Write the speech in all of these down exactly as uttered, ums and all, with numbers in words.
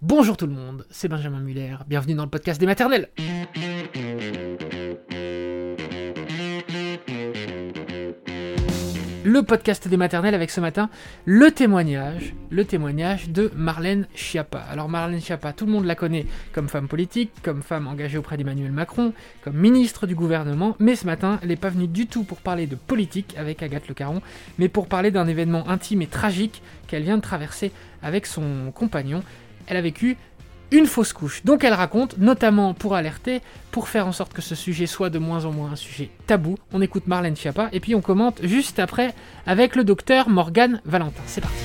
Bonjour tout le monde, c'est Benjamin Muller, bienvenue dans le podcast des maternelles. Le podcast des maternelles avec ce matin le témoignage, le témoignage de Marlène Schiappa. Alors Marlène Schiappa, tout le monde la connaît comme femme politique, comme femme engagée auprès d'Emmanuel Macron, comme ministre du gouvernement, mais ce matin, elle n'est pas venue du tout pour parler de politique avec Agathe Le Caron, mais pour parler d'un événement intime et tragique qu'elle vient de traverser avec son compagnon. Elle a vécu une fausse couche. Donc elle raconte, notamment pour alerter, pour faire en sorte que ce sujet soit de moins en moins un sujet tabou. On écoute Marlène Schiappa et puis on commente juste après avec le docteur Morgane Valentin. C'est parti.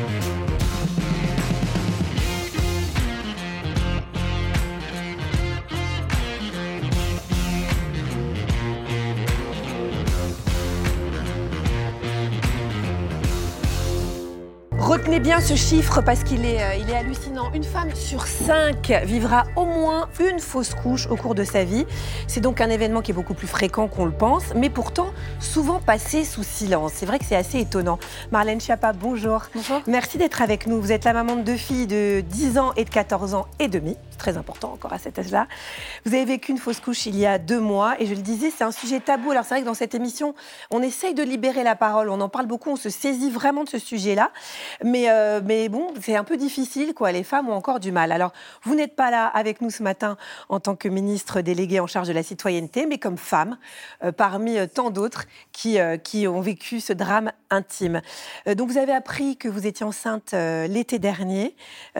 Retenez bien ce chiffre parce qu'il est, euh, il est hallucinant. Une femme sur cinq vivra au moins une fausse couche au cours de sa vie. C'est donc un événement qui est beaucoup plus fréquent qu'on le pense, mais pourtant souvent passé sous silence. C'est vrai que c'est assez étonnant. Marlène Schiappa, bonjour. Bonjour. Merci d'être avec nous. Vous êtes la maman de deux filles de dix ans et de quatorze ans et demi. C'est très important encore à cet âge-là. Vous avez vécu une fausse couche il y a deux mois et je le disais, c'est un sujet tabou. Alors c'est vrai que dans cette émission, on essaye de libérer la parole. On en parle beaucoup, on se saisit vraiment de ce sujet-là. Mais, euh, mais bon, c'est un peu difficile, quoi. Les femmes ont encore du mal. Alors, vous n'êtes pas là avec nous ce matin en tant que ministre déléguée en charge de la citoyenneté, mais comme femme, euh, parmi euh, tant d'autres qui, euh, qui ont vécu ce drame intime. Euh, donc, vous avez appris que vous étiez enceinte euh, l'été dernier.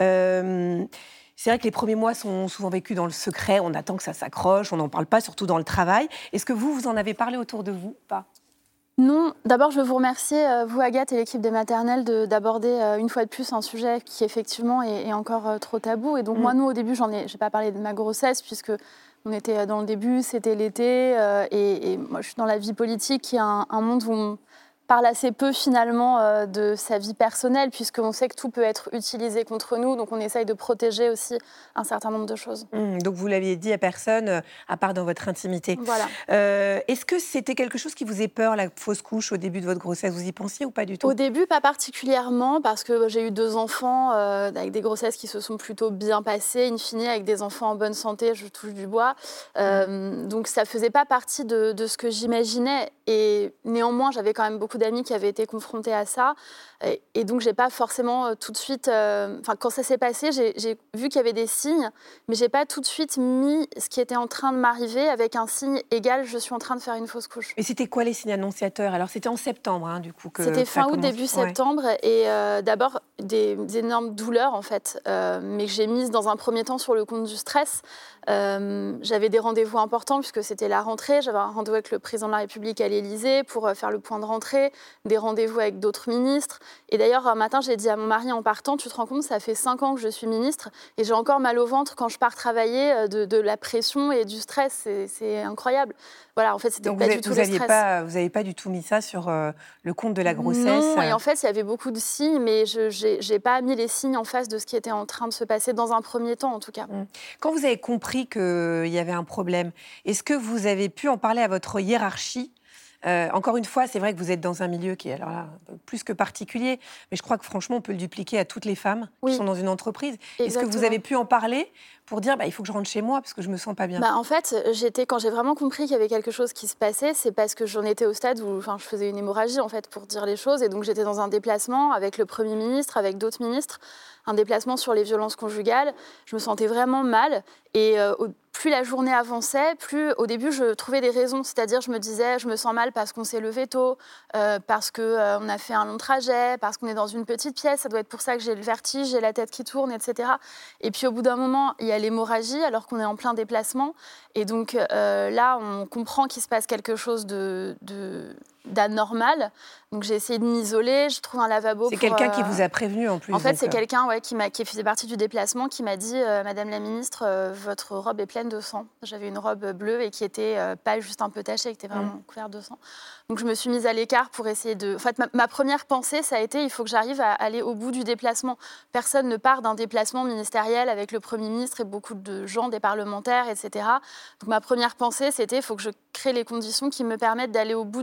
Euh, C'est vrai que les premiers mois sont souvent vécus dans le secret. On attend que ça s'accroche, on n'en parle pas, surtout dans le travail. Est-ce que vous, vous en avez parlé autour de vous ? Pas ? Non, d'abord je veux vous remercier, euh, vous Agathe et l'équipe des maternelles, de, d'aborder euh, une fois de plus un sujet qui effectivement est, est encore euh, trop tabou. Et donc mmh. moi, nous au début, j'en ai, j'ai pas parlé de ma grossesse puisque on était dans le début, c'était l'été, euh, et, et moi je suis dans la vie politique, qui est un, un monde où on parle assez peu finalement euh, de sa vie personnelle, puisqu'on sait que tout peut être utilisé contre nous, donc on essaye de protéger aussi un certain nombre de choses. Mmh, donc vous l'aviez dit à personne, euh, à part dans votre intimité. Voilà. Euh, est-ce que c'était quelque chose qui vous faisait peur, la fausse couche, au début de votre grossesse ? Vous y pensiez ou pas du tout ? Au début, pas particulièrement, parce que j'ai eu deux enfants euh, avec des grossesses qui se sont plutôt bien passées, in fine, avec des enfants en bonne santé, je touche du bois. Euh, mmh. Donc ça faisait pas partie de, de ce que j'imaginais. Et néanmoins, j'avais quand même beaucoup d'amis qui avaient été confrontés à ça. Et, et donc, j'ai pas forcément euh, tout de suite... Enfin, euh, quand ça s'est passé, j'ai, j'ai vu qu'il y avait des signes, mais j'ai pas tout de suite mis ce qui était en train de m'arriver avec un signe égal, je suis en train de faire une fausse couche. Et c'était quoi les signes annonciateurs ? Alors, c'était en septembre, hein, du coup, que C'était fin août, début ouais. septembre. Et euh, d'abord, des, des énormes douleurs, en fait, euh, mais que j'ai mises dans un premier temps sur le compte du stress. Euh, j'avais des rendez-vous importants puisque c'était la rentrée. J'avais un rendez-vous avec le président de la République à l'Élysée pour faire le point de rentrée, des rendez-vous avec d'autres ministres. Et d'ailleurs, un matin, j'ai dit à mon mari en partant, tu te rends compte, ça fait cinq ans que je suis ministre et j'ai encore mal au ventre quand je pars travailler de, de la pression et du stress. C'est, c'est incroyable. Voilà, en fait, c'était donc pas vous du avez, tout vous le aviez stress. Pas, vous n'avez pas du tout mis ça sur euh, le compte de la grossesse ? Non, et en fait, il y avait beaucoup de signes, mais je n'ai pas mis les signes en face de ce qui était en train de se passer, dans un premier temps, en tout cas. Quand vous avez compris qu'il y avait un problème, est-ce que vous avez pu en parler à votre hiérarchie ? Euh, encore une fois, c'est vrai que vous êtes dans un milieu qui est alors là, plus que particulier, mais je crois que franchement, on peut le dupliquer à toutes les femmes oui. qui sont dans une entreprise. Exactement. Est-ce que vous avez pu en parler pour dire bah, il faut que je rentre chez moi parce que je me sens pas bien ? Bah, en fait, j'étais, quand j'ai vraiment compris qu'il y avait quelque chose qui se passait, c'est parce que j'en étais au stade où enfin, je faisais une hémorragie, en fait, pour dire les choses. Et donc, j'étais dans un déplacement avec le Premier ministre, avec d'autres ministres, un déplacement sur les violences conjugales. Je me sentais vraiment mal. Et euh, au plus la journée avançait, plus au début je trouvais des raisons, c'est-à-dire je me disais je me sens mal parce qu'on s'est levé tôt, euh, parce qu'on euh, a fait un long trajet, parce qu'on est dans une petite pièce, ça doit être pour ça que j'ai le vertige, j'ai la tête qui tourne, et cetera. Et puis au bout d'un moment, il y a l'hémorragie alors qu'on est en plein déplacement. Et donc euh, là, on comprend qu'il se passe quelque chose de, de, d'anormal. Donc j'ai essayé de m'isoler, je trouve un lavabo. C'est pour, quelqu'un euh... qui vous a prévenu en plus. En fait, donc, c'est euh... quelqu'un ouais, qui, m'a, qui faisait partie du déplacement qui m'a dit euh, Madame la ministre, euh, votre robe est pleine de sang. J'avais une robe bleue et qui était euh, pas juste un peu tachée, qui était vraiment mmh. couverte de sang. Donc je me suis mise à l'écart pour essayer de... En fait, ma, ma première pensée, ça a été il faut que j'arrive à aller au bout du déplacement. Personne ne part d'un déplacement ministériel avec le Premier ministre et beaucoup de gens, des parlementaires, et cetera. Donc ma première pensée, c'était il faut que je crée les conditions qui me permettent d'aller au bout du Donc déplacement. Vous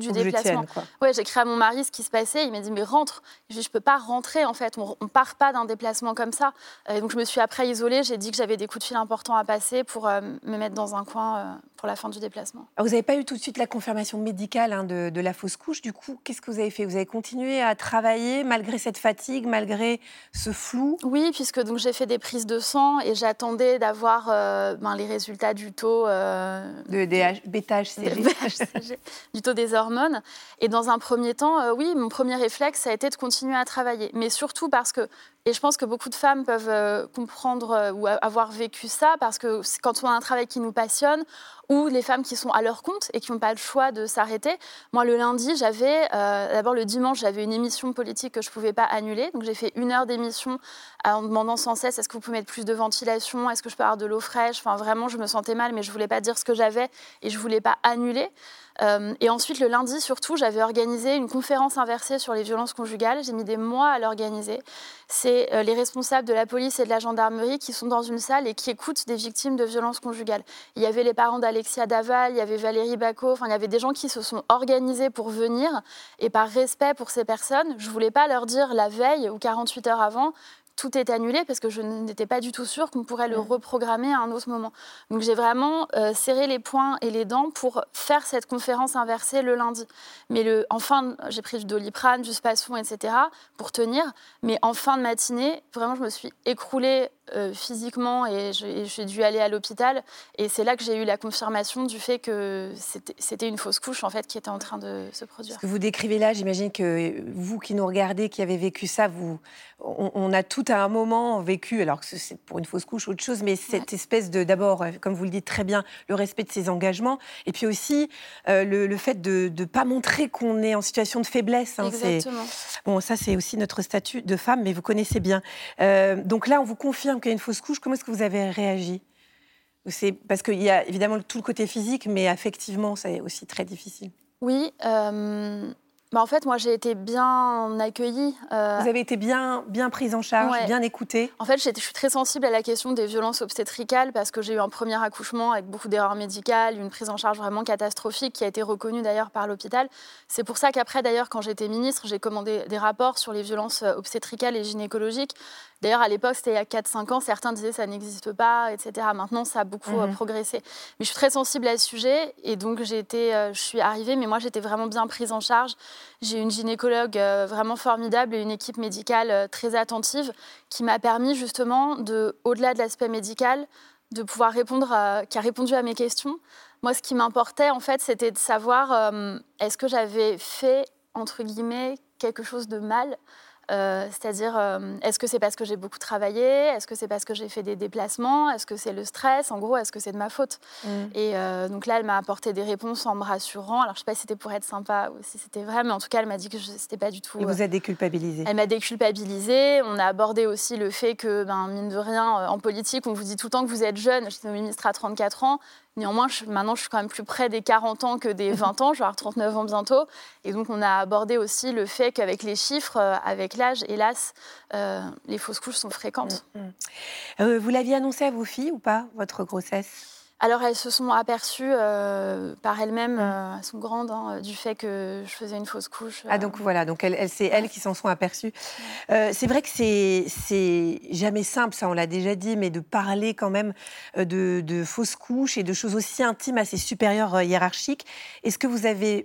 complètement. Ouais, j'ai écrit à mon mari ce qui se passait. Il m'a dit mais rentre. Je dis je peux pas rentrer en fait. On, on part pas d'un déplacement comme ça. Et donc je me suis après isolée. J'ai dit que j'avais des coups de fil importants à passer pour euh, me mettre dans un coin euh, pour la fin du déplacement. Alors, vous n'avez pas eu tout de suite la confirmation médicale hein, de, de la fausse couche. Du coup, qu'est-ce que vous avez fait? Vous avez continué à travailler malgré cette fatigue, malgré ce flou? Oui, puisque donc j'ai fait des prises de sang et j'attendais d'avoir euh, ben, les résultats du taux euh, de, de bêta-H C G, du taux des hormones. Et dans un premier temps, euh, oui, mon premier réflexe ça a été de continuer à travailler, mais surtout parce que et je pense que beaucoup de femmes peuvent euh, comprendre euh, ou avoir vécu ça, parce que quand on a un travail qui nous passionne, ou les femmes qui sont à leur compte et qui n'ont pas le choix de s'arrêter. Moi, le lundi, j'avais, euh, d'abord le dimanche, j'avais une émission politique que je ne pouvais pas annuler. Donc j'ai fait une heure d'émission en demandant sans cesse, est-ce que vous pouvez mettre plus de ventilation? Est-ce que je peux avoir de l'eau fraîche? Enfin, vraiment, je me sentais mal, mais je ne voulais pas dire ce que j'avais et je ne voulais pas annuler. Euh, et ensuite, le lundi, surtout, j'avais organisé une conférence inversée sur les violences conjugales. J'ai mis des mois à l'organiser. C'est euh, les responsables de la police et de la gendarmerie qui sont dans une salle et qui écoutent des victimes de violences conjugales. Il y avait les parents d'Alexia Daval, il y avait Valérie Bacot, enfin, il y avait des gens qui se sont organisés pour venir. Et par respect pour ces personnes, je ne voulais pas leur dire la veille ou quarante-huit heures avant tout est annulé parce que je n'étais pas du tout sûre qu'on pourrait le reprogrammer à un autre moment. Donc j'ai vraiment euh, serré les poings et les dents pour faire cette conférence inversée le lundi. Mais le, en fin, j'ai pris du Doliprane, du Spasfon, et cetera pour tenir. Mais en fin de matinée, vraiment, je me suis écroulée euh, physiquement et j'ai, j'ai dû aller à l'hôpital. Et c'est là que j'ai eu la confirmation du fait que c'était, c'était une fausse couche en fait qui était en train de se produire. Ce que vous décrivez là, j'imagine que vous qui nous regardez, qui avez vécu ça, vous, on, on a tout à un moment vécu, alors que c'est pour une fausse couche autre chose, mais cette ouais. espèce de, d'abord, comme vous le dites très bien, le respect de ses engagements, et puis aussi euh, le, le fait de ne pas montrer qu'on est en situation de faiblesse. Hein, Exactement. C'est, bon, ça, c'est aussi notre statut de femme, mais vous connaissez bien. Euh, donc là, on vous confirme qu'il y a une fausse couche. Comment est-ce que vous avez réagi? C'est parce qu'il y a évidemment tout le côté physique, mais affectivement, c'est aussi très difficile. Oui. Euh... Bah en fait, moi, j'ai été bien accueillie. Euh... Vous avez été bien, bien prise en charge, ouais. bien écoutée. En fait, je suis très sensible à la question des violences obstétricales parce que j'ai eu un premier accouchement avec beaucoup d'erreurs médicales, une prise en charge vraiment catastrophique qui a été reconnue d'ailleurs par l'hôpital. C'est pour ça qu'après, d'ailleurs, quand j'étais ministre, j'ai commandé des rapports sur les violences obstétricales et gynécologiques. D'ailleurs, à l'époque, c'était il y a quatre cinq ans, certains disaient que ça n'existe pas, et cetera. Maintenant, ça a beaucoup mmh. progressé. Mais je suis très sensible à ce sujet et donc j'ai été, euh, je suis arrivée, mais moi, j'étais vraiment bien prise en charge. J'ai une gynécologue euh, vraiment formidable et une équipe médicale euh, très attentive qui m'a permis justement, de, au-delà de l'aspect médical, de pouvoir répondre, à, qui a répondu à mes questions. Moi, ce qui m'importait, en fait, c'était de savoir euh, est-ce que j'avais fait, entre guillemets, quelque chose de mal ? Euh, c'est-à-dire, euh, est-ce que c'est parce que j'ai beaucoup travaillé? Est-ce que c'est parce que j'ai fait des déplacements? Est-ce que c'est le stress? En gros, est-ce que c'est de ma faute? mmh. Et euh, donc là, elle m'a apporté des réponses en me rassurant. Alors, je ne sais pas si c'était pour être sympa ou si c'était vrai, mais en tout cas, elle m'a dit que ce n'était pas du tout... Elle vous a déculpabilisée? Elle m'a déculpabilisée. On a abordé aussi le fait que, ben, mine de rien, en politique, on vous dit tout le temps que vous êtes jeune. J'étais ministre à trente-quatre ans. Néanmoins, je, maintenant, je suis quand même plus près des quarante ans que des vingt ans. Je vais avoir trente-neuf ans bientôt. Et donc, on a abordé aussi le fait qu'avec les chiffres, avec l'âge, hélas, euh, les fausses couches sont fréquentes. Mmh, mmh. Euh, vous l'aviez annoncé à vos filles ou pas, votre grossesse? Alors, elles se sont aperçues euh, par elles-mêmes, euh, elles sont grandes, hein, du fait que je faisais une fausse couche. Euh... Ah, donc voilà, donc elles, elles, c'est elles qui s'en sont aperçues. Euh, c'est vrai que c'est, c'est jamais simple, ça on l'a déjà dit, mais de parler quand même de, de fausses couches et de choses aussi intimes à ses supérieurs euh, hiérarchiques. Est-ce que vous avez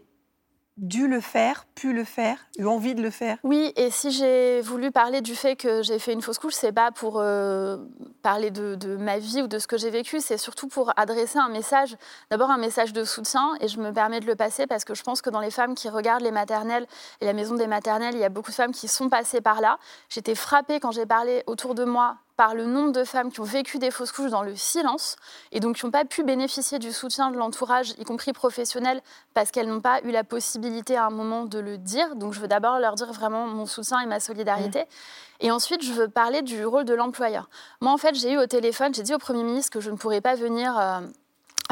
dû le faire, pu le faire, eu envie de le faire? Oui, et si j'ai voulu parler du fait que j'ai fait une fausse couche, c'est pas pour euh, parler de, de ma vie ou de ce que j'ai vécu, c'est surtout pour adresser un message, d'abord un message de soutien, et je me permets de le passer parce que je pense que dans les femmes qui regardent les maternelles et la maison des maternelles, il y a beaucoup de femmes qui sont passées par là. J'étais frappée quand j'ai parlé autour de moi par le nombre de femmes qui ont vécu des fausses couches dans le silence et donc qui n'ont pas pu bénéficier du soutien de l'entourage, y compris professionnel, parce qu'elles n'ont pas eu la possibilité à un moment de le dire. Donc je veux d'abord leur dire vraiment mon soutien et ma solidarité. Mmh. Et ensuite, je veux parler du rôle de l'employeur. Moi, en fait, j'ai eu au téléphone, j'ai dit au Premier ministre que je ne pourrais pas venir... Euh,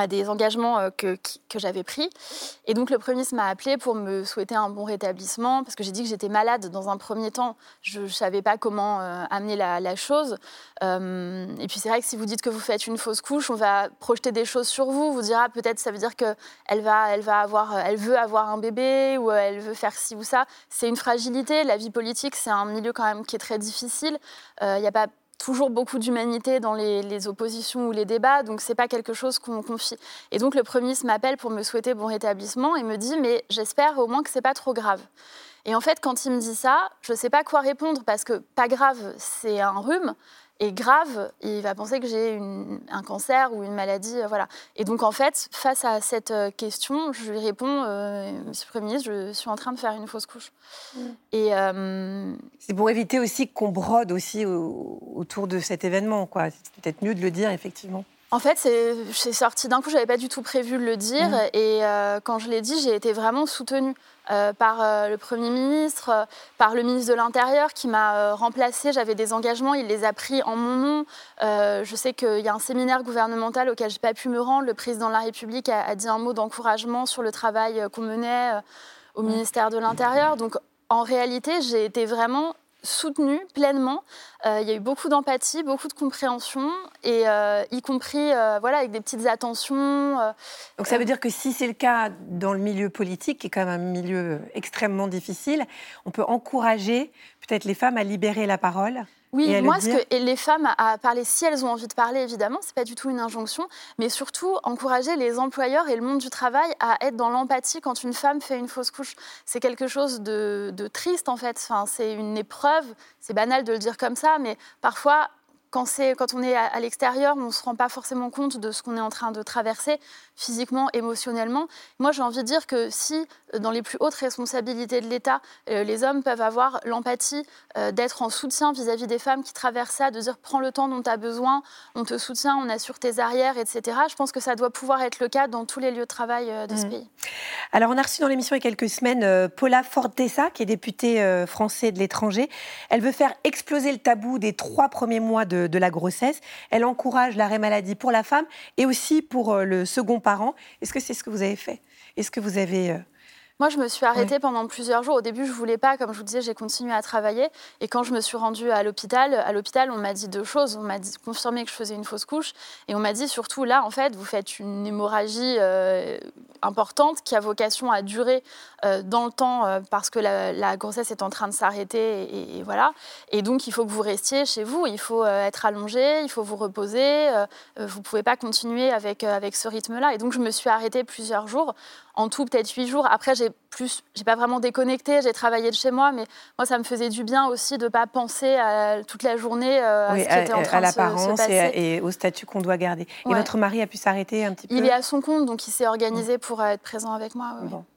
à des engagements euh, que, que j'avais pris. Et donc le Premier ministre m'a appelée pour me souhaiter un bon rétablissement, parce que j'ai dit que j'étais malade dans un premier temps. Je ne savais pas comment euh, amener la, la chose. Euh, et puis c'est vrai que si vous dites que vous faites une fausse couche, on va projeter des choses sur vous. Vous dira peut-être ça veut dire qu'elle va, elle va avoir, elle veut avoir un bébé ou elle veut faire ci ou ça. C'est une fragilité. La vie politique, c'est un milieu quand même qui est très difficile. Il euh, n'y a pas toujours beaucoup d'humanité dans les, les oppositions ou les débats, donc c'est pas quelque chose qu'on confie. Et donc le Premier ministre m'appelle pour me souhaiter bon rétablissement et me dit mais j'espère au moins que c'est pas trop grave. Et en fait quand il me dit ça, je sais pas quoi répondre parce que pas grave c'est un rhume et grave il va penser que j'ai une, un cancer ou une maladie, euh, voilà. Et donc en fait face à cette euh, question, je lui réponds euh, Monsieur le Premier ministre, je suis en train de faire une fausse couche. Mmh. Et euh, c'est pour éviter aussi qu'on brode aussi au, autour de cet événement, quoi. C'est peut-être mieux de le dire effectivement. En fait, c'est, c'est sorti d'un coup, je n'avais pas du tout prévu de le dire. Mmh. Et euh, quand je l'ai dit, j'ai été vraiment soutenue euh, par euh, le Premier ministre, euh, par le ministre de l'Intérieur qui m'a euh, remplacée. J'avais des engagements, il les a pris en mon nom. Euh, je sais qu'il y a un séminaire gouvernemental auquel je n'ai pas pu me rendre. Le président de la République a, a dit un mot d'encouragement sur le travail qu'on menait euh, au mmh. ministère de l'Intérieur. Donc, en réalité, j'ai été vraiment soutenue pleinement. Euh, il y a eu beaucoup d'empathie, beaucoup de compréhension, et euh, y compris euh, voilà, avec des petites attentions. Euh, Donc ça veut dire que si c'est le cas dans le milieu politique, qui est quand même un milieu extrêmement difficile, on peut encourager peut-être les femmes à libérer la parole. Oui, moi, ce que, et les femmes à parler si elles ont envie de parler, évidemment, c'est pas du tout une injonction, mais surtout encourager les employeurs et le monde du travail à être dans l'empathie quand une femme fait une fausse couche. C'est quelque chose de, de triste, en fait. Enfin, c'est une épreuve, c'est banal de le dire comme ça, mais parfois, quand, c'est, quand on est à, à l'extérieur, on ne se rend pas forcément compte de ce qu'on est en train de traverser, physiquement, émotionnellement. Moi, j'ai envie de dire que si, dans les plus hautes responsabilités de l'État, euh, les hommes peuvent avoir l'empathie euh, d'être en soutien vis-à-vis des femmes qui traversent ça, de dire « prends le temps dont tu as besoin, on te soutient, on assure tes arrières, et cetera » Je pense que ça doit pouvoir être le cas dans tous les lieux de travail euh, de mmh. ce pays. Alors, on a reçu dans l'émission il y a quelques semaines euh, Paula Fortesa, qui est députée euh, française de l'étranger. Elle veut faire exploser le tabou des trois premiers mois de, de la grossesse. Elle encourage l'arrêt maladie pour la femme et aussi pour euh, le second parent. Est-ce que c'est ce que vous avez fait ? Est-ce que vous avez... Euh... Moi, je me suis arrêtée oui. pendant plusieurs jours. Au début, je ne voulais pas. Comme je vous disais, j'ai continué à travailler. Et quand je me suis rendue à l'hôpital, à l'hôpital, on m'a dit deux choses. On m'a dit, confirmé que je faisais une fausse couche. Et on m'a dit surtout, là, en fait, vous faites une hémorragie euh, importante qui a vocation à durer euh, dans le temps euh, parce que la, la grossesse est en train de s'arrêter. Et, et voilà. Et donc, il faut que vous restiez chez vous. Il faut euh, être allongé. Il faut vous reposer. Euh, vous ne pouvez pas continuer avec, euh, avec ce rythme-là. Et donc, je me suis arrêtée plusieurs jours. En tout, peut-être huit jours. Après, j'ai plus, j'ai pas vraiment déconnecté, j'ai travaillé de chez moi, mais moi, ça me faisait du bien aussi de ne pas penser à, toute la journée euh, à oui, ce qui était en train à de se, se passer. Et, et au statut qu'on doit garder. Ouais. Et votre mari a pu s'arrêter un petit peu ? Il est à son compte, donc il s'est organisé mmh. pour euh, être présent avec moi. Ouais. Bon.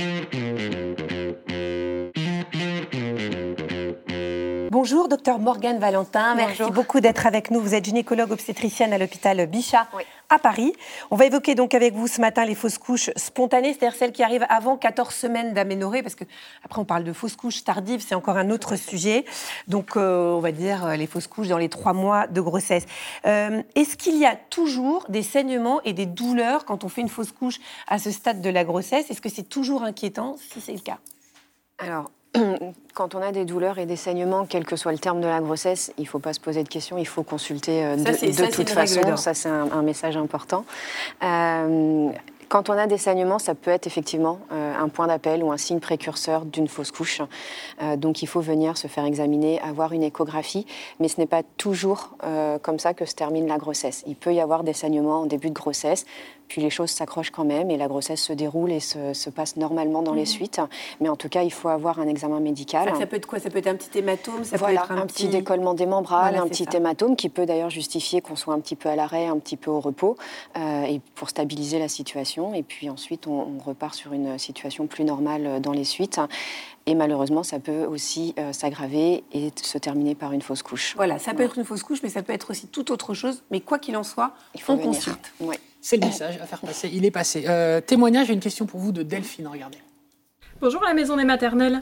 Bonjour, docteur Morgane Valentin. Bonjour. Merci beaucoup d'être avec nous. Vous êtes gynécologue obstétricienne à l'hôpital Bichat oui. à Paris. On va évoquer donc avec vous ce matin les fausses couches spontanées, c'est-à-dire celles qui arrivent avant quatorze semaines d'aménorrhée, parce que après on parle de fausses couches tardives, c'est encore un autre sujet. Donc euh, on va dire les fausses couches dans les trois mois de grossesse. Euh, est-ce qu'il y a toujours des saignements et des douleurs quand on fait une fausse couche à ce stade de la grossesse ? Est-ce que c'est toujours inquiétant si c'est le cas ? Alors, quand on a des douleurs et des saignements, quel que soit le terme de la grossesse, il ne faut pas se poser de questions, il faut consulter euh, ça, de, de ça, toute façon. Ça, c'est un, un message important. Euh, Quand on a des saignements, ça peut être effectivement euh, un point d'appel ou un signe précurseur d'une fausse couche. Euh, donc il faut venir se faire examiner, avoir une échographie, mais ce n'est pas toujours euh, comme ça que se termine la grossesse. Il peut y avoir des saignements en début de grossesse, puis les choses s'accrochent quand même et la grossesse se déroule et se, se passe normalement dans mmh. les suites. Mais en tout cas, il faut avoir un examen médical. Ça, ça peut être quoi ? Ça peut être un petit hématome, ça voilà, peut être un, un petit... petit décollement des membranes, voilà, un petit ça. hématome qui peut d'ailleurs justifier qu'on soit un petit peu à l'arrêt, un petit peu au repos, euh, et pour stabiliser la situation. Et puis ensuite, on, on repart sur une situation plus normale dans les suites. Et malheureusement, ça peut aussi euh, s'aggraver et se terminer par une fausse couche. Voilà, ça peut ouais. être une fausse couche, mais ça peut être aussi toute autre chose. Mais quoi qu'il en soit, il faut on venir. Consulte. Ouais. C'est le message à faire passer, il est passé. Euh, témoignage, j'ai une question pour vous de Delphine, regardez. Bonjour la Maison des Maternelles.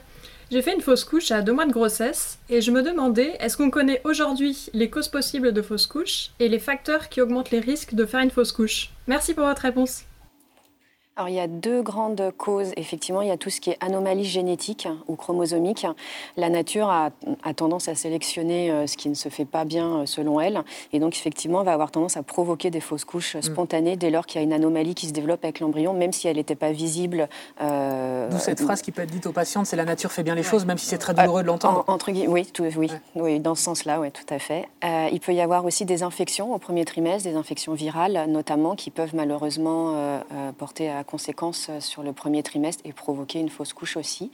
J'ai fait une fausse couche à deux mois de grossesse et je me demandais, est-ce qu'on connaît aujourd'hui les causes possibles de fausse couche et les facteurs qui augmentent les risques de faire une fausse couche? Merci pour votre réponse. Alors, il y a deux grandes causes. Effectivement, il y a tout ce qui est anomalie génétique ou chromosomique. La nature a, a tendance à sélectionner euh, ce qui ne se fait pas bien euh, selon elle. Et donc, effectivement, va avoir tendance à provoquer des fausses couches spontanées dès lors qu'il y a une anomalie qui se développe avec l'embryon, même si elle n'était pas visible. Euh, D'où cette phrase qui peut être dite aux patientes, c'est la nature fait bien les choses, même si c'est très douloureux de l'entendre. En, entre guillemets, oui, tout, oui, ouais. oui, dans ce sens-là, oui, tout à fait. Euh, il peut y avoir aussi des infections au premier trimestre, des infections virales notamment, qui peuvent malheureusement euh, euh, porter à conséquences sur le premier trimestre et provoquer une fausse couche aussi.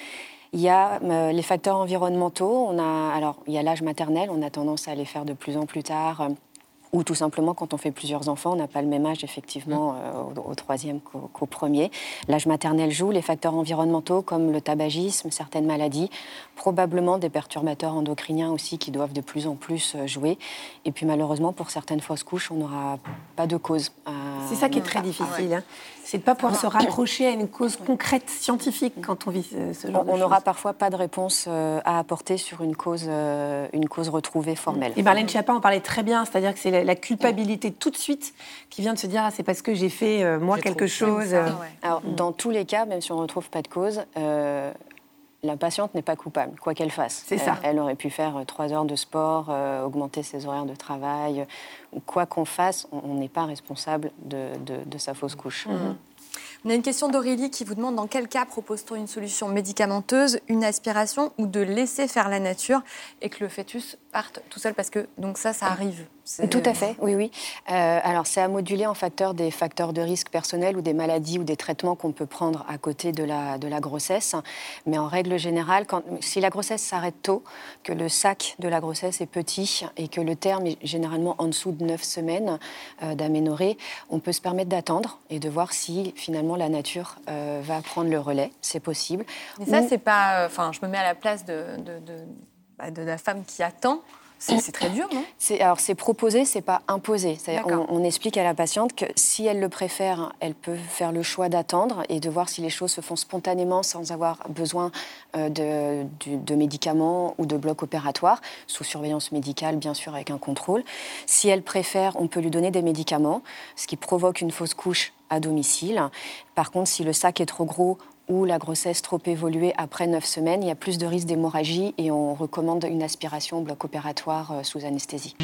Il y a euh, les facteurs environnementaux. On a, alors, il y a l'âge maternel, on a tendance à les faire de plus en plus tard. Euh, ou tout simplement, quand on fait plusieurs enfants, on n'a pas le même âge, effectivement, euh, au, au troisième qu'au, qu'au premier. L'âge maternel joue, les facteurs environnementaux, comme le tabagisme, certaines maladies, probablement des perturbateurs endocriniens aussi, qui doivent de plus en plus jouer. Et puis, malheureusement, pour certaines fausses couches, on n'aura pas de cause. Euh, C'est ça qui est très difficile. Hein. C'est de ne pas pouvoir se raccrocher à une cause concrète, scientifique, quand on vit ce, ce genre on, de choses. On n'aura parfois pas de réponse euh, à apporter sur une cause, euh, une cause retrouvée formelle. Et Marlène Schiappa en parlait très bien, c'est-à-dire que c'est la, la culpabilité tout de suite qui vient de se dire ah, c'est parce que j'ai fait, euh, moi, j'ai quelque chose. Ça, ouais. Alors, mmh. dans tous les cas, même si on ne retrouve pas de cause, euh, la patiente n'est pas coupable, quoi qu'elle fasse. C'est elle, ça. Elle aurait pu faire trois heures de sport, euh, augmenter ses horaires de travail. Quoi qu'on fasse, on n'est pas responsable de, de, de sa fausse couche. Mmh. On a une question d'Aurélie qui vous demande dans quel cas propose-t-on une solution médicamenteuse, une aspiration ou de laisser faire la nature et que le fœtus parte tout seul parce que donc ça, ça arrive. C'est... Tout à fait, oui, oui. Euh, alors c'est à moduler en facteur des facteurs de risque personnels ou des maladies ou des traitements qu'on peut prendre à côté de la, de la grossesse. Mais en règle générale, quand, si la grossesse s'arrête tôt, que le sac de la grossesse est petit et que le terme est généralement en dessous de neuf semaines euh, d'aménorrhée, on peut se permettre d'attendre et de voir si finalement la nature euh, va prendre le relais. C'est possible. Mais ça, ou... c'est pas... Enfin, je me mets à la place de, de, de, bah, de la femme qui attend. C'est, c'est très dur, non ? c'est, Alors, c'est proposé, c'est pas imposé. On, on explique à la patiente que si elle le préfère, elle peut faire le choix d'attendre et de voir si les choses se font spontanément sans avoir besoin euh, de, de, de médicaments ou de blocs opératoires, sous surveillance médicale, bien sûr, avec un contrôle. Si elle préfère, on peut lui donner des médicaments, ce qui provoque une fausse couche à domicile. Par contre, si le sac est trop gros ou la grossesse trop évoluée après neuf semaines, il y a plus de risque d'hémorragie et on recommande une aspiration au bloc opératoire euh, sous anesthésie.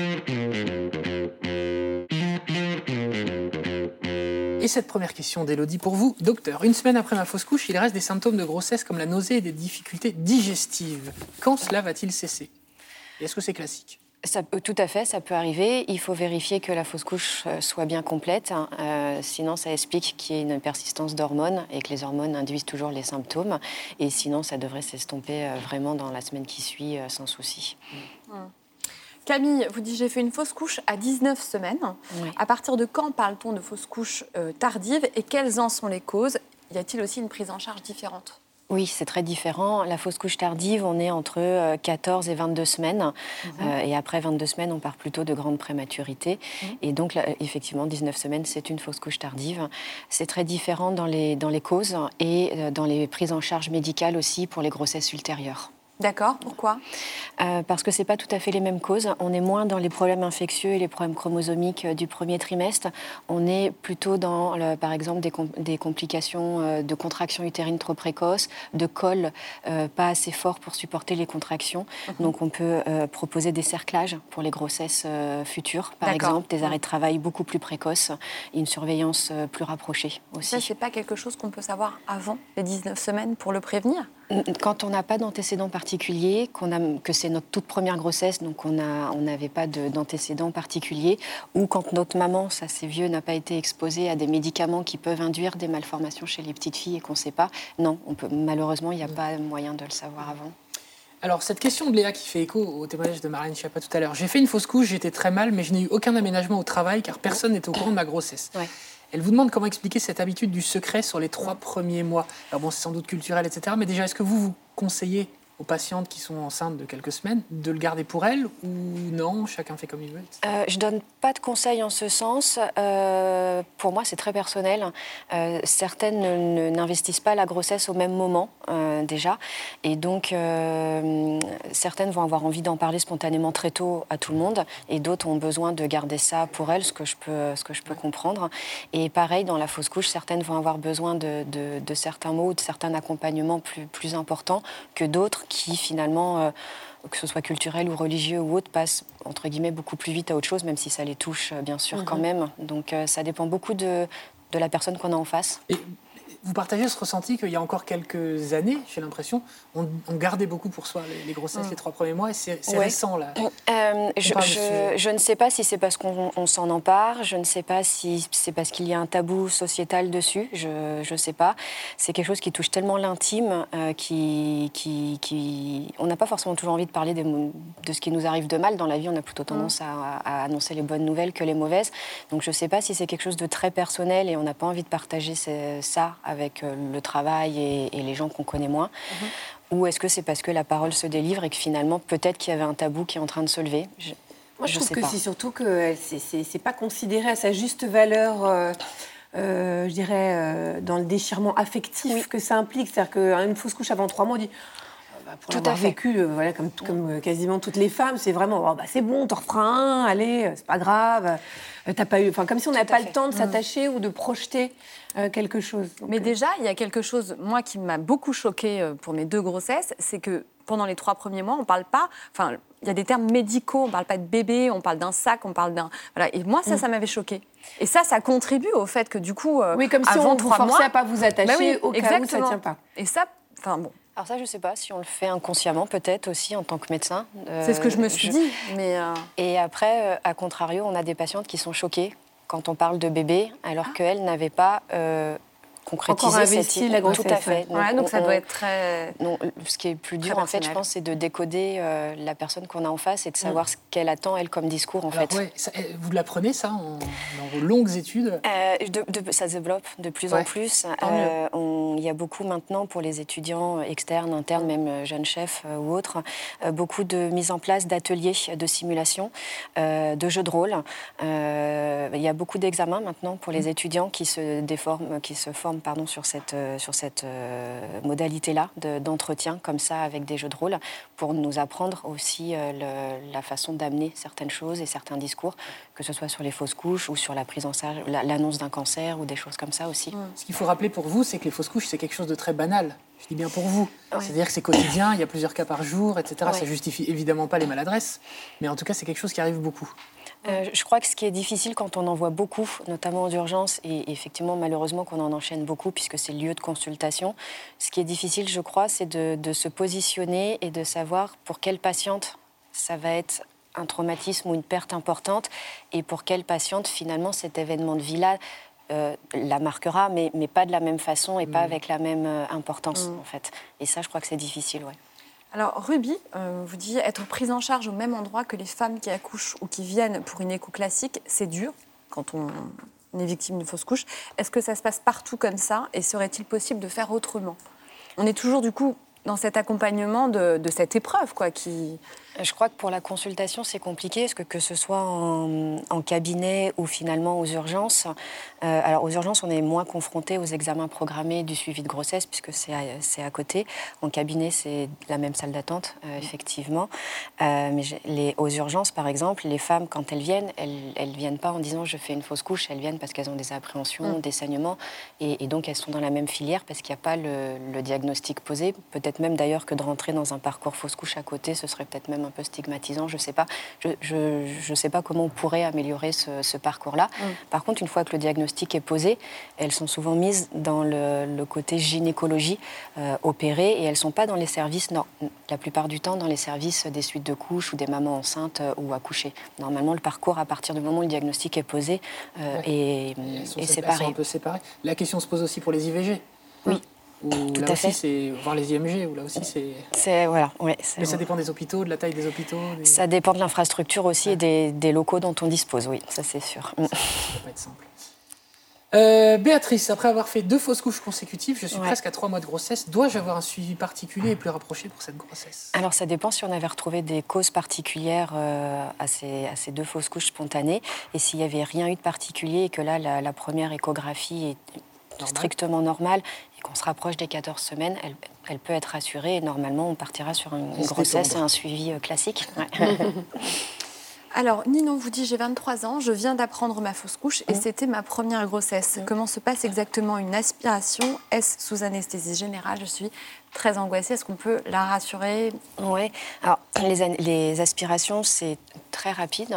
Et cette première question d'Élodie pour vous, docteur. Une semaine après ma fausse couche, il reste des symptômes de grossesse comme la nausée et des difficultés digestives. Quand cela va-t-il cesser ? Et est-ce que c'est classique ? Ça peut, tout à fait, ça peut arriver. Il faut vérifier que la fausse couche soit bien complète. Euh, sinon, ça explique qu'il y ait une persistance d'hormones et que les hormones induisent toujours les symptômes. Et sinon, ça devrait s'estomper vraiment dans la semaine qui suit, sans souci. Mmh. Camille, vous dites j'ai fait une fausse couche à dix-neuf semaines. Oui. À partir de quand parle-t-on de fausse couche euh, tardive et quelles en sont les causes ? Y a-t-il aussi une prise en charge différente ? Oui, c'est très différent. La fausse couche tardive, on est entre quatorze et vingt-deux semaines. Mmh. Euh, et après vingt-deux semaines, on part plutôt de grande prématurité. Mmh. Et donc, là, effectivement, dix-neuf semaines, c'est une fausse couche tardive. C'est très différent dans les, dans les causes et dans les prises en charge médicales aussi pour les grossesses ultérieures. D'accord, pourquoi ? euh, Parce que ce n'est pas tout à fait les mêmes causes. On est moins dans les problèmes infectieux et les problèmes chromosomiques euh, du premier trimestre. On est plutôt dans, le, par exemple, des, com- des complications euh, de contractions utérines trop précoces, de col euh, pas assez fort pour supporter les contractions. Mmh. Donc on peut euh, proposer des cerclages pour les grossesses euh, futures, par D'accord. exemple, des arrêts de travail beaucoup plus précoces et une surveillance euh, plus rapprochée aussi. Ça, ce n'est pas quelque chose qu'on peut savoir avant les dix-neuf semaines pour le prévenir ? Quand on n'a pas d'antécédents particuliers, qu'on a, que c'est notre toute première grossesse, donc on n'avait pas de, d'antécédents particuliers, ou quand notre maman, ça c'est vieux, n'a pas été exposée à des médicaments qui peuvent induire des malformations chez les petites filles et qu'on ne sait pas, non, on peut, malheureusement, il n'y a pas moyen de le savoir avant. Alors, cette question de Léa qui fait écho au témoignage de Marlène Schiappa tout à l'heure. J'ai fait une fausse couche, j'étais très mal, mais je n'ai eu aucun aménagement au travail car personne n'était au courant de ma grossesse. Ouais. Elle vous demande comment expliquer cette habitude du secret sur les trois premiers mois. Alors bon, c'est sans doute culturel, et cetera. Mais déjà, est-ce que vous, vous conseillez aux patientes qui sont enceintes de quelques semaines de le garder pour elles ou non, chacun fait comme il veut, et cetera. Euh, je ne donne pas de conseils en ce sens. Euh, pour moi, c'est très personnel. Euh, certaines ne, n'investissent pas la grossesse au même moment, euh, déjà. Et donc, euh, certaines vont avoir envie d'en parler spontanément très tôt à tout le monde. Et d'autres ont besoin de garder ça pour elles, ce que je peux, ce que je peux ouais. comprendre. Et pareil, dans la fausse couche, certaines vont avoir besoin de, de, de certains mots, de certains accompagnements plus, plus importants que d'autres qui, finalement, euh, que ce soit culturel ou religieux ou autre, passent, entre guillemets, beaucoup plus vite à autre chose, même si ça les touche, bien sûr, mmh. quand même. Donc, euh, ça dépend beaucoup de, de la personne qu'on a en face. Et vous partagez ce ressenti qu'il y a encore quelques années, j'ai l'impression, on, on gardait beaucoup pour soi les, les grossesses, mmh. les trois premiers mois, et c'est, c'est ouais. récent, là. Euh, je, je, je ne sais pas si c'est parce qu'on on s'en empare, je ne sais pas si c'est parce qu'il y a un tabou sociétal dessus, je ne sais pas. C'est quelque chose qui touche tellement l'intime, euh, qui, qui, qui... on n'a pas forcément toujours envie de parler des, de ce qui nous arrive de mal. Dans la vie, on a plutôt tendance mmh. à, à annoncer les bonnes nouvelles que les mauvaises. Donc je ne sais pas si c'est quelque chose de très personnel et on n'a pas envie de partager ces, ça avec le travail et, et les gens qu'on connaît moins. Mmh. Ou est-ce que c'est parce que la parole se délivre et que finalement, peut-être qu'il y avait un tabou qui est en train de se lever? je, Moi, je, je trouve sais que pas. c'est surtout que c'est, c'est, c'est pas considéré à sa juste valeur, euh, euh, je dirais, euh, dans le déchirement affectif oui. que ça implique. C'est-à-dire qu'une fausse couche avant trois mois, on dit... Pour tout l'avoir à fait. vécu, euh, voilà, comme, comme euh, quasiment toutes les femmes, c'est vraiment, oh, bah, c'est bon, t'en referas un, allez, euh, c'est pas grave. Euh, t'as pas eu, enfin, comme si on n'avait pas fait. le temps de mmh. s'attacher ou de projeter euh, quelque chose. Donc, Mais euh... déjà, il y a quelque chose, moi, qui m'a beaucoup choquée euh, pour mes deux grossesses, c'est que pendant les trois premiers mois, on parle pas, enfin, il y a des termes médicaux, on parle pas de bébé, on parle d'un sac, on parle d'un, voilà. Et moi, ça, mmh. ça m'avait choquée. Et ça, ça contribue au fait que du coup, euh, oui, comme si avant on trois vous forçait mois, à pas vous attacher bah oui, au cas exactement. où ça tient pas. Et ça, enfin bon. Alors ça, je ne sais pas si on le fait inconsciemment, peut-être aussi en tant que médecin. Euh, c'est ce que je me suis je... dit. Mais euh... Et après, euh, à contrario, on a des patientes qui sont choquées quand on parle de bébé, alors ah. qu'elles n'avaient pas euh, concrétisé encore investi cette... la grossesse. Tout à fait. Donc, ouais, donc on, ça doit être très... Non, ce qui est plus dur, en fait, je pense, c'est de décoder euh, la personne qu'on a en face et de savoir mmh. ce qu'elle attend, elle, comme discours, en alors, fait. Ouais, ça, vous l'apprenez, ça, en, dans vos longues études euh, de, de, Ça se développe de plus ouais. en plus. Euh, on, il y a beaucoup maintenant, pour les étudiants externes, internes, même jeunes chefs euh, ou autres, euh, beaucoup de mise en place d'ateliers de simulation, euh, de jeux de rôle. Euh, il y a beaucoup d'examens maintenant pour les mmh. étudiants qui se, déforment, qui se forment pardon, sur cette, euh, sur cette euh, modalité-là de, d'entretien, comme ça, avec des jeux de rôle, pour nous apprendre aussi euh, le, la façon d'amener certaines choses et certains discours, que ce soit sur les fausses couches ou sur la prise en charge, la, l'annonce d'un cancer ou des choses comme ça aussi. Ce qu'il faut rappeler pour vous, c'est que les fausses couches, c'est quelque chose de très banal. Je dis bien pour vous. Oui. C'est-à-dire que c'est quotidien, il y a plusieurs cas par jour, et cetera. Oui. Ça justifie évidemment pas les maladresses, mais en tout cas, c'est quelque chose qui arrive beaucoup. Euh, je crois que ce qui est difficile quand on en voit beaucoup, notamment aux urgences, et effectivement, malheureusement, qu'on en enchaîne beaucoup, puisque c'est le lieu de consultation, ce qui est difficile, je crois, c'est de, de se positionner et de savoir pour quelle patiente ça va être un traumatisme ou une perte importante, et pour quelle patiente, finalement, cet événement de vie-là euh, la marquera, mais, mais pas de la même façon et mmh. pas avec la même euh, importance, mmh. en fait. Et ça, je crois que c'est difficile, ouais. Alors, Ruby euh, vous dit être prise en charge au même endroit que les femmes qui accouchent ou qui viennent pour une écho classique, c'est dur quand on est victime d'une fausse couche. Est-ce que ça se passe partout comme ça et serait-il possible de faire autrement? On est toujours, du coup, dans cet accompagnement de, de cette épreuve, quoi, qui... Je crois que pour la consultation, c'est compliqué, parce que que ce soit en, en cabinet ou finalement aux urgences. Euh, alors, aux urgences, on est moins confronté aux examens programmés du suivi de grossesse, puisque c'est à, c'est à côté. En cabinet, c'est la même salle d'attente, euh, effectivement. Euh, mais les, aux urgences, par exemple, les femmes, quand elles viennent, elles ne viennent pas en disant « je fais une fausse couche », elles viennent parce qu'elles ont des appréhensions, mmh. des saignements, et, et donc elles sont dans la même filière parce qu'il n'y a pas le, le diagnostic posé. Peut-être même d'ailleurs que de rentrer dans un parcours fausse couche à côté, ce serait peut-être même un peu stigmatisant, je ne sais pas. Je je, je sais pas comment on pourrait améliorer ce, ce parcours-là. Mmh. Par contre, une fois que le diagnostic est posé, elles sont souvent mises dans le, le côté gynécologie euh, opérée, et elles ne sont pas dans les services, non, la plupart du temps, dans les services des suites de couches ou des mamans enceintes euh, ou accouchées. Normalement, le parcours, à partir du moment où le diagnostic est posé, euh, ouais. est, est séparé. Elles sont un peu séparées. La question se pose aussi pour les I V G. Oui. Où Tout là à aussi, fait. c'est voir les I M G, où là aussi c'est. C'est voilà, ouais. C'est Mais ça vrai. dépend des hôpitaux, de la taille des hôpitaux. Des... Ça dépend de l'infrastructure aussi ouais. et des, des locaux dont on dispose, oui, ça c'est sûr. Ça, ça va pas être simple. Euh, Béatrice, après avoir fait deux fausses couches consécutives, je suis Ouais. presque à trois mois de grossesse. Dois-je avoir un suivi particulier et plus rapproché pour cette grossesse? Alors ça dépend si on avait retrouvé des causes particulières euh, à, ces, à ces deux fausses couches spontanées et s'il n'y avait rien eu de particulier et que là la, la première échographie est Normal. strictement normale et qu'on se rapproche des quatorze semaines, elle, elle peut être rassurée et normalement on partira sur une, une se grossesse et détendre. un suivi euh, classique. Ouais. Alors, Ninon vous dit, j'ai vingt-trois ans, je viens d'apprendre ma fausse couche et c'était ma première grossesse. Comment se passe exactement une aspiration? Est-ce sous anesthésie générale? Je suis très angoissée. Est-ce qu'on peut la rassurer? Oui, alors les, an- les aspirations, c'est très rapide.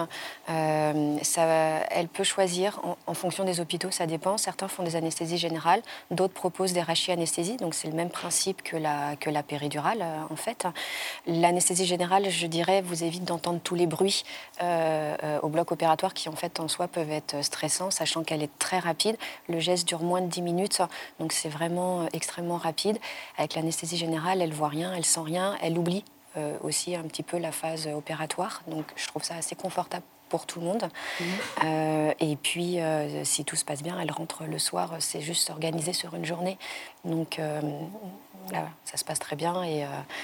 Euh, ça, elle peut choisir en, en fonction des hôpitaux, ça dépend. Certains font des anesthésies générales, d'autres proposent des rachianesthésies, donc c'est le même principe que la, que la péridurale, euh, en fait. L'anesthésie générale, je dirais, vous évite d'entendre tous les bruits euh, euh, au bloc opératoire qui, en fait, en soi, peuvent être stressants, sachant qu'elle est très rapide. Le geste dure moins de dix minutes, donc c'est vraiment euh, extrêmement rapide. Avec l'anesthésie générale, elle voit rien, elle sent rien, elle oublie euh, aussi un petit peu la phase opératoire. Donc je trouve ça assez confortable pour tout le monde. Mmh. Euh, et puis, euh, si tout se passe bien, elle rentre le soir. C'est juste s'organiser sur une journée. Donc euh, là, ça se passe très bien et il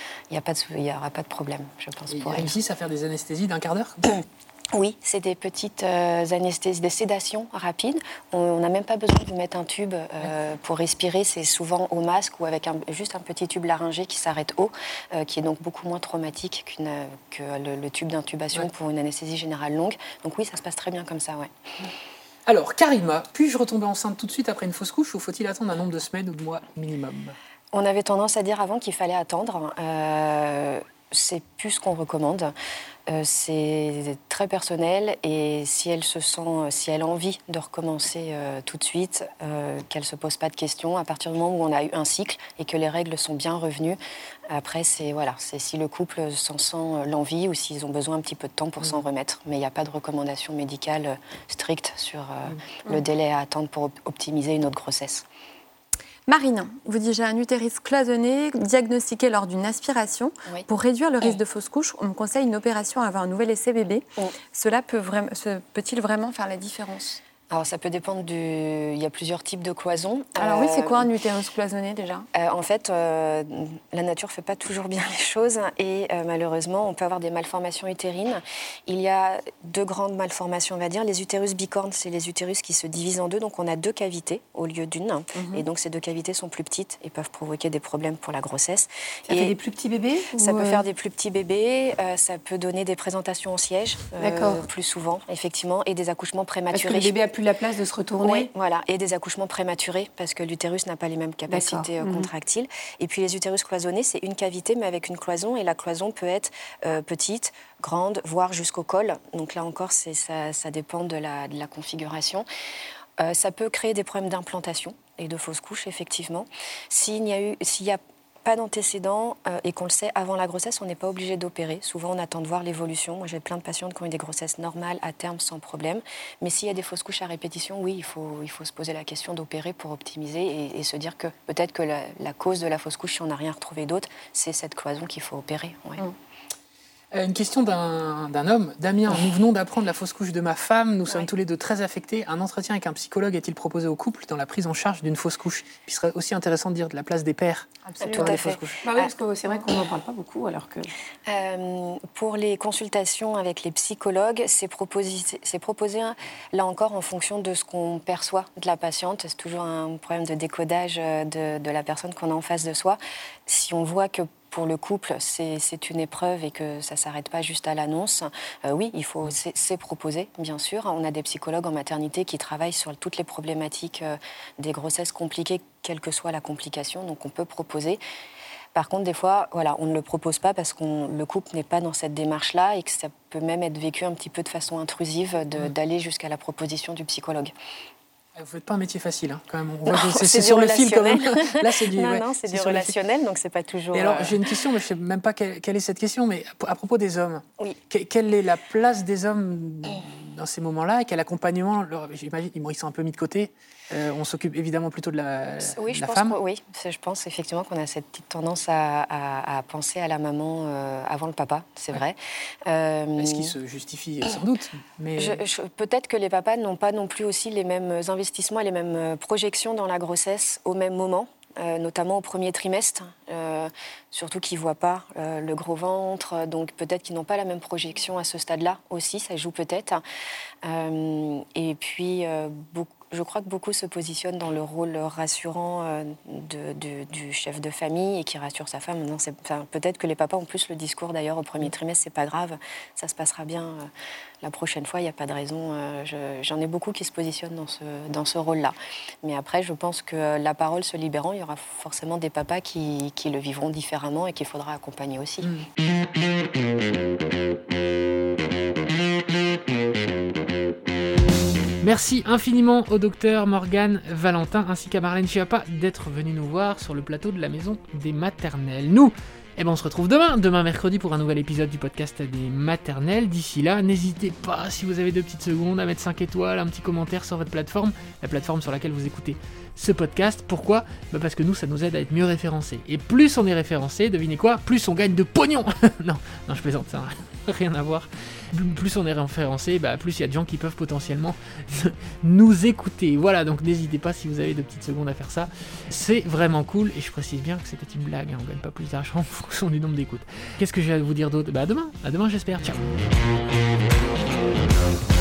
euh, n'y aura pas de problème, je pense. Il pour elle. réussit à faire des anesthésies d'un quart d'heure? Oui, c'est des petites euh, anesthésies, des sédations rapides. On n'a même pas besoin de mettre un tube euh, pour respirer. C'est souvent au masque ou avec un, juste un petit tube laryngé qui s'arrête haut, euh, qui est donc beaucoup moins traumatique qu'une, que le, le tube d'intubation ouais. pour une anesthésie générale longue. Donc oui, ça se passe très bien comme ça, ouais. Alors, Karima, puis-je retomber enceinte tout de suite après une fausse couche ou faut-il attendre un nombre de semaines ou de mois minimum? On avait tendance à dire avant qu'il fallait attendre. Euh, c'est plus ce qu'on recommande. Euh, c'est très personnel et si elle se sent, si elle a envie de recommencer euh, tout de suite, euh, qu'elle ne se pose pas de questions, à partir du moment où on a eu un cycle et que les règles sont bien revenues, après c'est, voilà, c'est si le couple s'en sent l'envie ou s'ils ont besoin un petit peu de temps pour mmh. s'en remettre. Mais il n'y a pas de recommandation médicale stricte sur euh, mmh. le délai à attendre pour op- optimiser une autre grossesse. Marine vous dit, j'ai un utérus cloisonné diagnostiqué lors d'une aspiration. Oui. Pour réduire le risque oui. de fausse couche, on me conseille une opération avant un nouvel essai bébé. Oui. Cela peut vra- peut-il vraiment faire la différence? Alors, ça peut dépendre du... Il y a plusieurs types de cloisons. Alors euh... oui, c'est quoi un utérus cloisonné déjà? euh, En fait, euh, la nature ne fait pas toujours bien les choses et euh, malheureusement, on peut avoir des malformations utérines. Il y a deux grandes malformations, on va dire. Les utérus bicornes, c'est les utérus qui se divisent en deux. Donc, on a deux cavités au lieu d'une. Mm-hmm. Et donc, ces deux cavités sont plus petites et peuvent provoquer des problèmes pour la grossesse. Ça et fait des plus petits bébés? Ça ou... peut faire des plus petits bébés. Euh, ça peut donner des présentations au siège euh, plus souvent, effectivement, et des accouchements prématurés. Parce que le bébé a plus la place de se retourner. Oui, voilà, et des accouchements prématurés parce que l'utérus n'a pas les mêmes capacités euh, contractiles. Mmh. Et puis les utérus cloisonnés, c'est une cavité mais avec une cloison et la cloison peut être euh, petite, grande, voire jusqu'au col. Donc là encore, c'est, ça, ça dépend de la, de la configuration. Euh, ça peut créer des problèmes d'implantation et de fausses couches, effectivement. S'il n'y a eu, s'il y a pas d'antécédents euh, et qu'on le sait avant la grossesse, on n'est pas obligé d'opérer. Souvent, on attend de voir l'évolution. Moi, j'ai plein de patientes qui ont eu des grossesses normales à terme sans problème. Mais s'il y a des fausses couches à répétition, oui, il faut, il faut se poser la question d'opérer pour optimiser et, et se dire que peut-être que la, la cause de la fausse couche, si on n'a rien retrouvé d'autre, c'est cette cloison qu'il faut opérer. Ouais. Mmh. Une question d'un, d'un homme. Damien, nous venons d'apprendre la fausse couche de ma femme. Nous sommes ouais. tous les deux très affectés. Un entretien avec un psychologue est-il proposé au couple dans la prise en charge d'une fausse couche? Il serait aussi intéressant de dire de la place des pères. Absolument. Tout à fait. Bah oui, parce que c'est vrai qu'on n'en parle pas beaucoup. Alors que... Euh, pour les consultations avec les psychologues, c'est proposé, c'est proposé là encore en fonction de ce qu'on perçoit de la patiente. C'est toujours un problème de décodage de, de la personne qu'on a en face de soi. Si on voit que pour le couple, c'est, c'est une épreuve et que ça ne s'arrête pas juste à l'annonce. Euh, oui, il faut, c'est, c'est proposé, bien sûr. On a des psychologues en maternité qui travaillent sur toutes les problématiques euh, des grossesses compliquées, quelle que soit la complication. Donc, on peut proposer. Par contre, des fois, voilà, on ne le propose pas parce que le couple n'est pas dans cette démarche-là et que ça peut même être vécu un petit peu de façon intrusive de, mmh. d'aller jusqu'à la proposition du psychologue. Vous ne faites pas un métier facile, hein, quand même. On voit que c'est, c'est, c'est sur le fil, quand même. Là, c'est du, non, ouais, non, c'est, c'est du relationnel, donc c'est pas toujours... Et alors, j'ai une question, mais je ne sais même pas quelle, quelle est cette question, mais à propos des hommes, oui. quelle est la place des hommes dans ces moments-là, quel accompagnement, leur, j'imagine, ils sont un peu mis de côté. Euh, on s'occupe évidemment plutôt de la, oui, de je la pense femme. Que, oui, je pense effectivement qu'on a cette petite tendance à, à, à penser à la maman euh, avant le papa, c'est ouais. vrai. Euh, Est-ce qu'il se justifie sans doute mais... je, je, Peut-être que les papas n'ont pas non plus aussi les mêmes investissements et les mêmes projections dans la grossesse au même moment. Euh, notamment au premier trimestre, euh, surtout qu'ils ne voient pas euh, le gros ventre, donc peut-être qu'ils n'ont pas la même projection à ce stade-là aussi, ça joue peut-être. Euh, et puis, euh, beaucoup, je crois que beaucoup se positionnent dans le rôle rassurant euh, de, de, du chef de famille et qui rassure sa femme. Non, c'est, enfin, peut-être que les papas ont plus le discours d'ailleurs au premier trimestre, c'est pas grave, ça se passera bien euh, la prochaine fois, il n'y a pas de raison. Euh, je, j'en ai beaucoup qui se positionnent dans ce, dans ce rôle-là. Mais après, je pense que la parole se libérant, il y aura forcément des papas qui, qui le vivront différemment et qu'il faudra accompagner aussi. Mmh. Merci infiniment au docteur Morgane Valentin ainsi qu'à Marlène Schiappa d'être venus nous voir sur le plateau de la Maison des Maternelles. Nous, eh ben on se retrouve demain, demain mercredi pour un nouvel épisode du podcast des Maternelles. D'ici là, n'hésitez pas, si vous avez deux petites secondes, à mettre cinq étoiles, un petit commentaire sur votre plateforme, la plateforme sur laquelle vous écoutez ce podcast. Pourquoi ? Bah parce que nous, ça nous aide à être mieux référencés. Et plus on est référencé, devinez quoi ? Plus on gagne de pognon. Non, non, je plaisante, ça n'a rien à voir. Plus on est référencé, bah plus il y a de gens qui peuvent potentiellement nous écouter. Voilà, donc n'hésitez pas si vous avez deux petites secondes à faire ça. C'est vraiment cool, et je précise bien que c'était une blague, hein, on gagne pas plus d'argent en fonction du nombre d'écoutes. Qu'est-ce que j'ai à vous dire d'autre ? Bah à demain, à demain j'espère, ciao.